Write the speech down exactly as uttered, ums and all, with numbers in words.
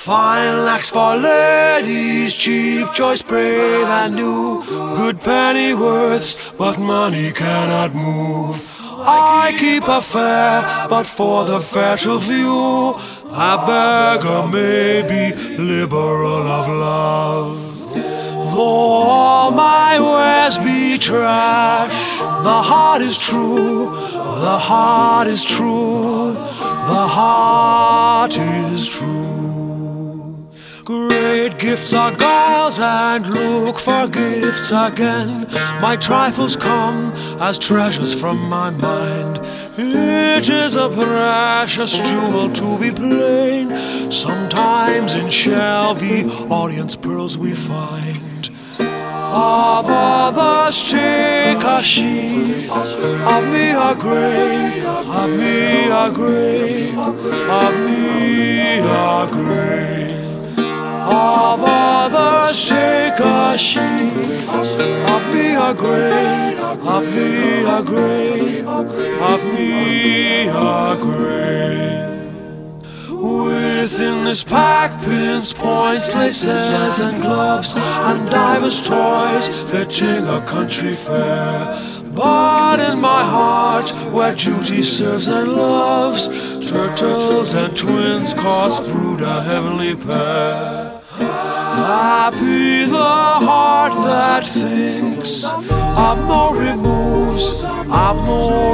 Fine lacks for ladies, cheap choice, brave and new. Good pennyworths, but money cannot move. I keep a fair, but for the fair to view, a beggar may be liberal of love. Though all my wares be trash, the heart is true, the heart is true, the heart is true. Great gifts are guiles, and look for gifts again. My trifles come as treasures from my mind. It is a precious jewel to be plain. Sometimes in shell the audience pearls we find. Of others take a sheaf, of me a grain, of me a grain, of me a grain. Of others take a sheaf, of me a grain, of me a grain, of me a grain. Within this pack pins, points, laces and gloves, and divers toys fitting a country fair. But in my heart, where duty serves and loves, turtles and twins cause brood a heavenly pair. Happy the heart that thinks of no removes, of no